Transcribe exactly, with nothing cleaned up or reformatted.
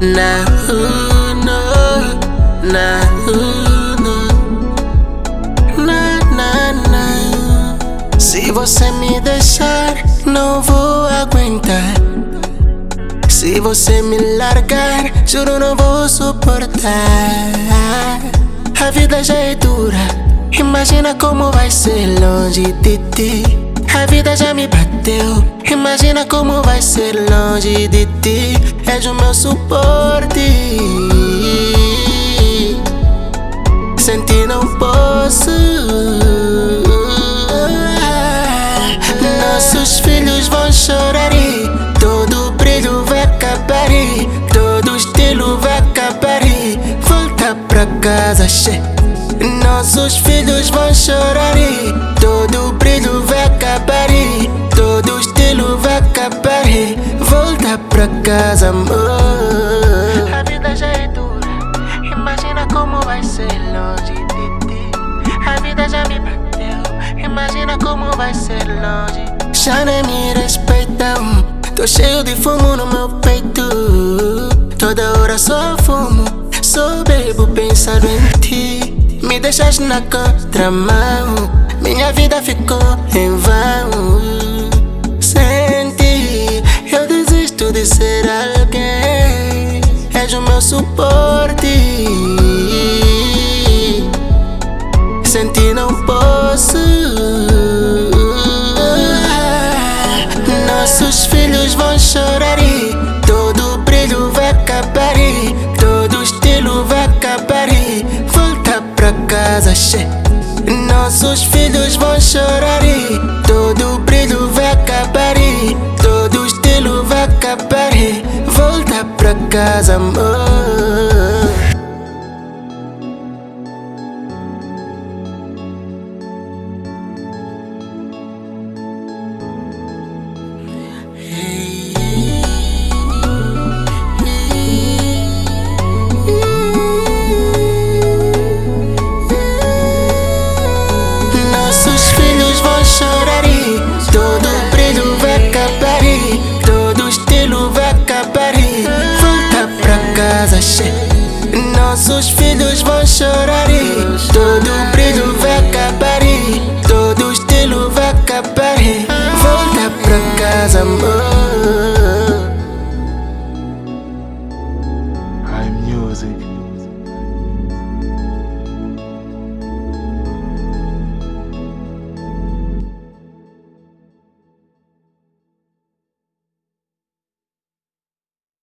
Na Uno, na Uno, na na na. Se você me deixar, não vou aguentar. Se você me largar, juro não vou suportar. A vida já é dura, imagina como vai ser longe de ti. A vida já me bateu, imagina como vai ser longe de ti. És o meu suporte, sem ti não posso. Nossos filhos vão chorar e todo brilho vai acabar e todo estilo vai acabar e volta pra casa, che. Nossos filhos vão chorar e todo brilho vai acabar e todo estilo vai acabar e volta pra casa, amor. A vida já é dura, imagina como vai ser longe de ti. A vida já me bateu, imagina como vai ser longe. Já nem me respeitam, tô cheio de fumo no meu peito. Toda hora só fumo, só bebo pensando em ti. Me deixas na contramão, minha vida ficou em vão. Sem ti, eu desisto de ser alguém. És o meu suporte, sem ti não posso. Nossos filhos vão chorar e todo brilho vai acabar e todo estilo vai acabar e volta pra casa, che. Nossos filhos vão chorar e todo brilho vai acabar e todo estilo vai acabar e volta pra casa, amor.